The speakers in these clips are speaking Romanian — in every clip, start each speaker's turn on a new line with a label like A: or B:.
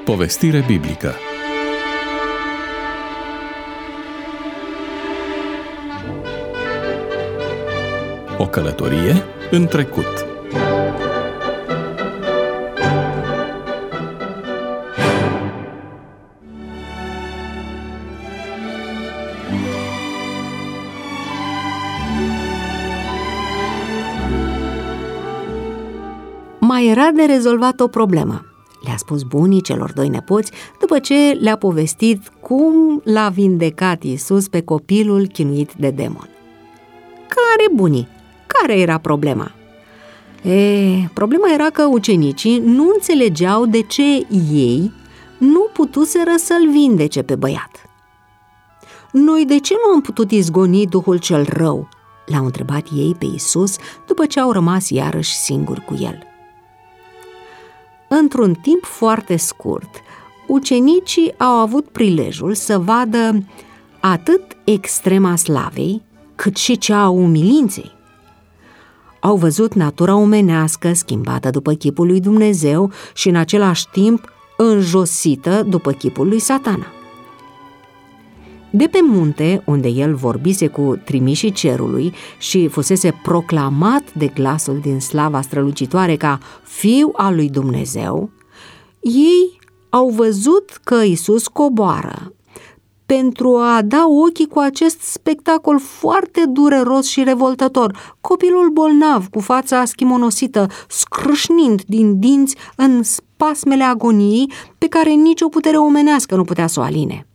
A: Povestire biblică. O călătorie în trecut.
B: Mai era de rezolvat o problemă, le-a spus bunii celor doi nepoți după ce le-a povestit cum l-a vindecat Iisus pe copilul chinuit de demon. Care bunii? Care era problema? Problema era că ucenicii nu înțelegeau de ce ei nu putuseră să-l vindece pe băiat. Noi de ce nu am putut izgoni duhul cel rău? L-au întrebat ei pe Iisus după ce au rămas iarăși singuri cu el. Într-un timp foarte scurt, ucenicii au avut prilejul să vadă atât extrema slavei, cât și cea a umilinței. Au văzut natura omenească schimbată după chipul lui Dumnezeu și în același timp înjosită după chipul lui Satana. De pe munte, unde el vorbise cu trimișii cerului și fusese proclamat de glasul din slava strălucitoare ca Fiul al lui Dumnezeu, ei au văzut că Iisus coboară pentru a da ochii cu acest spectacol foarte dureros și revoltător, copilul bolnav cu fața schimonosită, scrâșnind din dinți în spasmele agoniei pe care nicio putere omenească nu putea să o aline.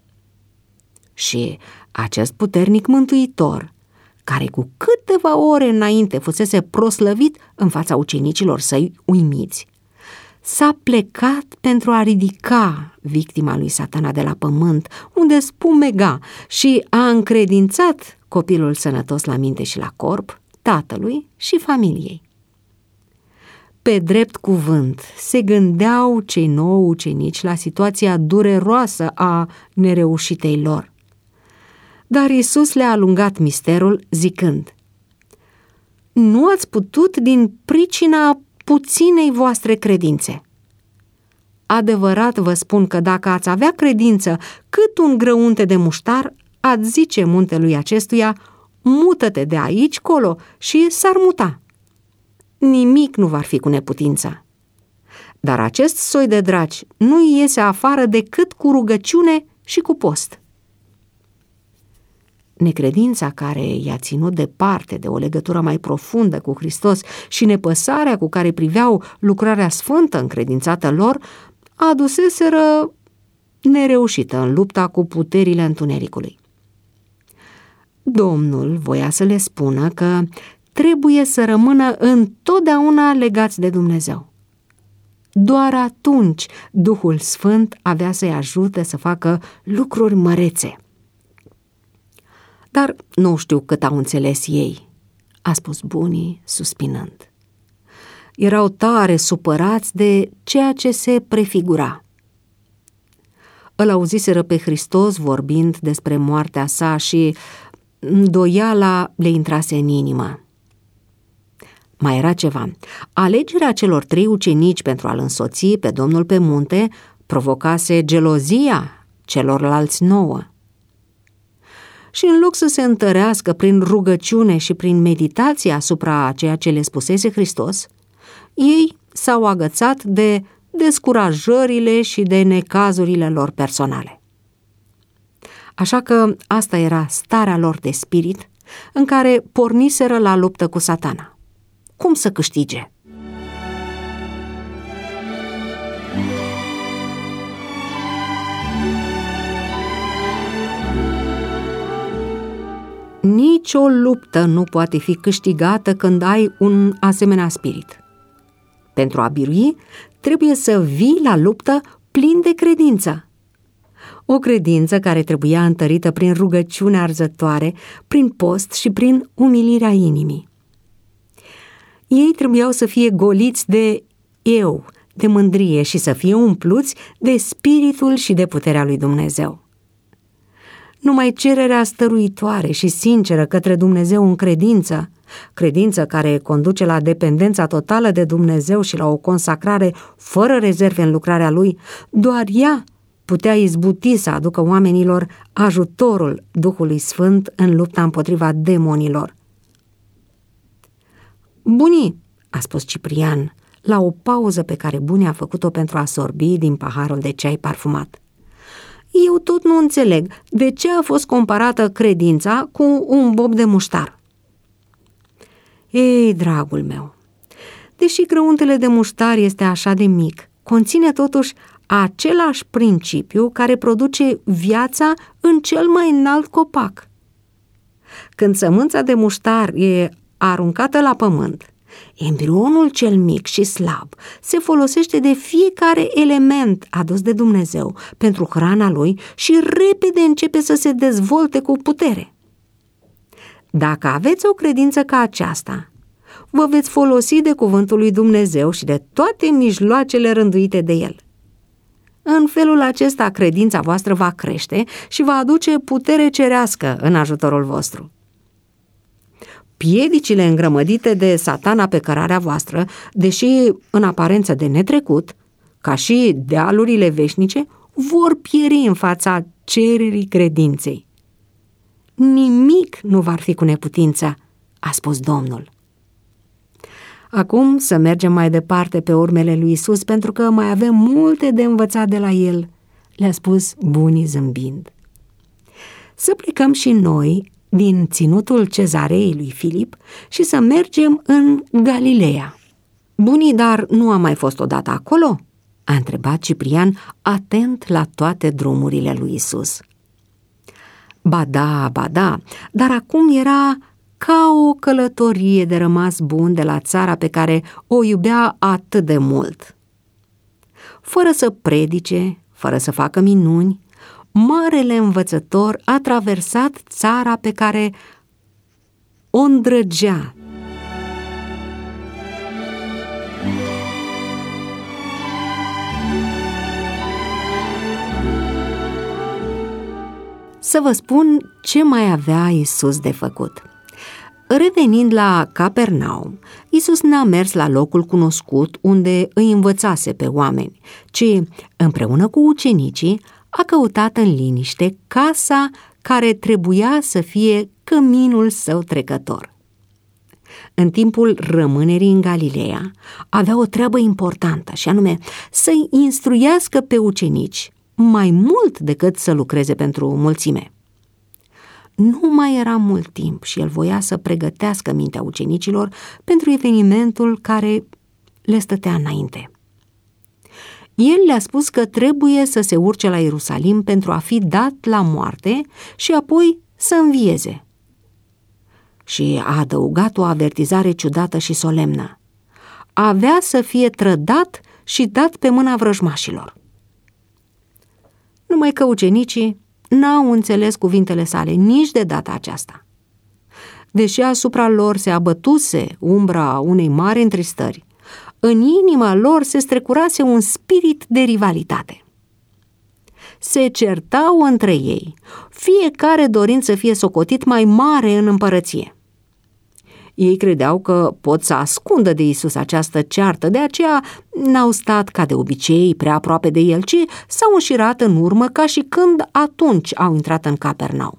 B: Și acest puternic mântuitor, care cu câteva ore înainte fusese proslăvit în fața ucenicilor săi uimiți, s-a plecat pentru a ridica victima lui Satana de la pământ, unde spumega, și a încredințat copilul sănătos la minte și la corp, tatălui și familiei. Pe drept cuvânt, se gândeau cei 9 ucenici la situația dureroasă a nereușitei lor. Dar Iisus le-a alungat misterul zicând: nu ați putut din pricina puținei voastre credințe. Adevărat vă spun că dacă ați avea credință cât un grăunte de muștar, ați zice muntelui acestuia: mută-te de aici colo, și s-ar muta. Nimic nu va fi cu neputință. Dar acest soi de draci nu iese afară decât cu rugăciune și cu post. Necredința care i-a ținut departe de o legătură mai profundă cu Hristos și nepăsarea cu care priveau lucrarea sfântă încredințată lor aduseseră nereușită în lupta cu puterile întunericului. Domnul voia să le spună că trebuie să rămână întotdeauna legați de Dumnezeu. Doar atunci Duhul Sfânt avea să-i ajute să facă lucruri mărețe. Dar nu știu cât au înțeles ei, a spus bunii suspinând. Erau tare supărați de ceea ce se prefigura. Îl auziseră pe Hristos vorbind despre moartea sa și îndoiala le intrase în inimă. Mai era ceva. Alegerea celor 3 ucenici pentru a-l însoți pe Domnul pe munte provocase gelozia celorlalți 9. Și în loc să se întărească prin rugăciune și prin meditație asupra ceea ce le spusese Hristos, ei s-au agățat de descurajările și de necazurile lor personale. Așa că asta era starea lor de spirit în care porniseră la luptă cu Satana. Cum să câștige? Nici o luptă nu poate fi câștigată când ai un asemenea spirit. Pentru a birui, trebuie să vii la luptă plin de credință. O credință care trebuia întărită prin rugăciune arzătoare, prin post și prin umilirea inimii. Ei trebuiau să fie goliți de eu, de mândrie și să fie umpluți de spiritul și de puterea lui Dumnezeu. Numai cererea stăruitoare și sinceră către Dumnezeu în credință, credință care conduce la dependența totală de Dumnezeu și la o consacrare fără rezerve în lucrarea Lui, doar ea putea izbuti să aducă oamenilor ajutorul Duhului Sfânt în lupta împotriva demonilor. Bunii, a spus Ciprian, la o pauză pe care Bunii a făcut-o pentru a sorbi din paharul de ceai parfumat. Eu tot nu înțeleg de ce a fost comparată credința cu un bob de muștar. Ei, dragul meu, deși grăuntele de muștar este așa de mic, conține totuși același principiu care produce viața în cel mai înalt copac. Când sămânța de muștar e aruncată la pământ, embrionul cel mic și slab se folosește de fiecare element adus de Dumnezeu pentru hrana lui și repede începe să se dezvolte cu putere. Dacă aveți o credință ca aceasta, vă veți folosi de cuvântul lui Dumnezeu și de toate mijloacele rânduite de el. În felul acesta, credința voastră va crește și va aduce putere cerească în ajutorul vostru. Piedicile îngrămădite de Satana pe cărarea voastră, deși în aparență de netrecut, ca și dealurile veșnice, vor pieri în fața cererii credinței. Nimic nu va fi cu neputință, a spus Domnul. Acum să mergem mai departe pe urmele lui Isus, pentru că mai avem multe de învățat de la el, le-a spus Bunii zâmbind. Să plecăm și noi din ținutul cezarei lui Filip și să mergem în Galileea. Bunii, dar nu a mai fost odată acolo? A întrebat Ciprian, atent la toate drumurile lui Isus. Ba da, dar acum era ca o călătorie de rămas bun de la țara pe care o iubea atât de mult. Fără să predice, fără să facă minuni, marele învățător a traversat țara pe care o îndrăgea. Să vă spun ce mai avea Isus de făcut. Revenind la Capernaum, Isus n-a mers la locul cunoscut unde îi învățase pe oameni, ci, împreună cu ucenicii, a căutat în liniște casa care trebuia să fie căminul său trecător. În timpul rămânerii în Galileea, avea o treabă importantă, și anume să-i instruiască pe ucenici mai mult decât să lucreze pentru mulțime. Nu mai era mult timp și el voia să pregătească mintea ucenicilor pentru evenimentul care le stătea înainte. El le-a spus că trebuie să se urce la Ierusalim pentru a fi dat la moarte și apoi să învieze. Și a adăugat o avertizare ciudată și solemnă. Avea să fie trădat și dat pe mâna vrăjmașilor. Numai că ucenicii n-au înțeles cuvintele sale nici de data aceasta. Deși asupra lor se abătuse umbra unei mari întristări, în inima lor se strecurase un spirit de rivalitate. Se certau între ei, fiecare dorind să fie socotit mai mare în împărăție. Ei credeau că pot să ascundă de Isus această ceartă, de aceea n-au stat ca de obicei prea aproape de el, ci s-au înșirat în urmă ca și când atunci au intrat în Capernaum.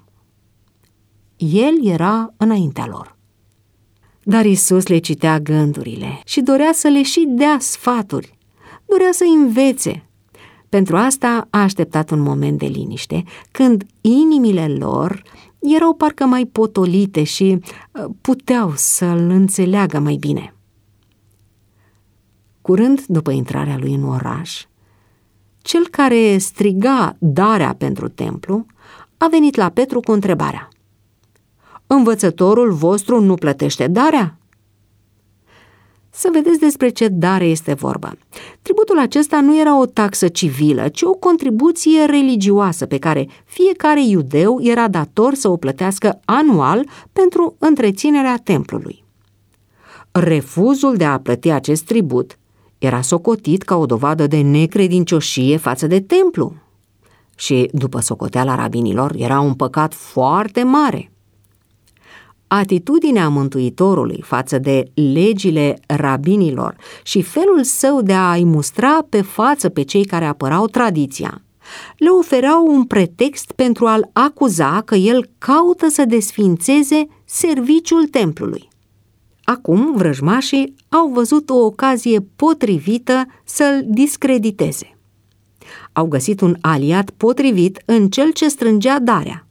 B: El era înaintea lor. Dar Isus le citea gândurile și dorea să le și dea sfaturi, dorea să învețe. Pentru asta a așteptat un moment de liniște, când inimile lor erau parcă mai potolite și puteau să-l înțeleagă mai bine. Curând după intrarea lui în oraș, cel care striga darea pentru templu a venit la Petru cu întrebarea: Învățătorul vostru nu plătește darea? Să vedeți despre ce dare este vorba. Tributul acesta nu era o taxă civilă, ci o contribuție religioasă pe care fiecare iudeu era dator să o plătească anual pentru întreținerea templului. Refuzul de a plăti acest tribut era socotit ca o dovadă de necredincioșie față de templu. și, după socoteala rabinilor, era un păcat foarte mare. Atitudinea Mântuitorului față de legile rabinilor și felul său de a-i mustra pe față pe cei care apărau tradiția le ofereau un pretext pentru a-l acuza că el caută să desfințeze serviciul templului. Acum vrăjmașii au văzut o ocazie potrivită să-l discrediteze. Au găsit un aliat potrivit în cel ce strângea darea.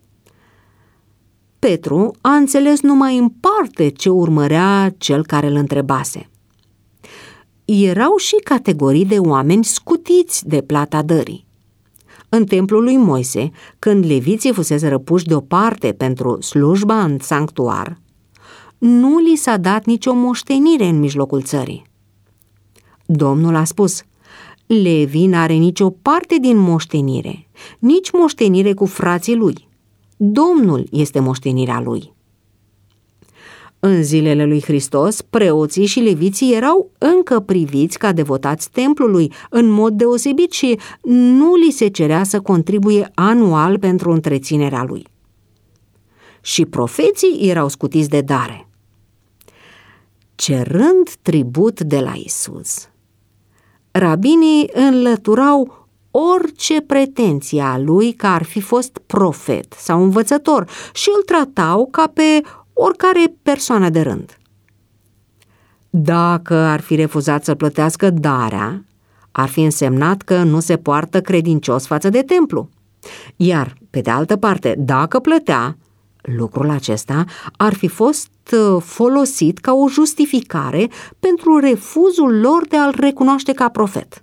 B: Petru a înțeles numai în parte ce urmărea cel care îl întrebase. Erau și categorii de oameni scutiți de plata dării. În templul lui Moise, când leviții fuseseră puși deoparte pentru slujba în sanctuar, nu li s-a dat nicio moștenire în mijlocul țării. Domnul a spus: Levi n-are nicio parte din moștenire, nici moștenire cu frații lui. Domnul este moștenirea lui. În zilele lui Hristos, preoții și leviții erau încă priviți ca devotați templului în mod deosebit și nu li se cerea să contribuie anual pentru întreținerea lui. Și profeții erau scutiți de dare. Cerând tribut de la Isus, rabinii înlăturau orice pretenție a lui că ar fi fost profet sau învățător și îl tratau ca pe oricare persoană de rând. Dacă ar fi refuzat să plătească darea, ar fi însemnat că nu se poartă credincios față de templu. Iar, pe de altă parte, dacă plătea, lucrul acesta ar fi fost folosit ca o justificare pentru refuzul lor de a-l recunoaște ca profet.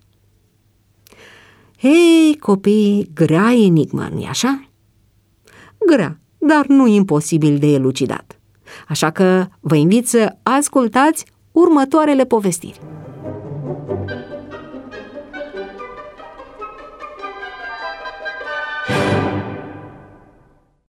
B: Hei, copii, grea enigmă, nu-i așa? Grea, dar nu imposibil de elucidat. Așa că vă invit să ascultați următoarele povestiri.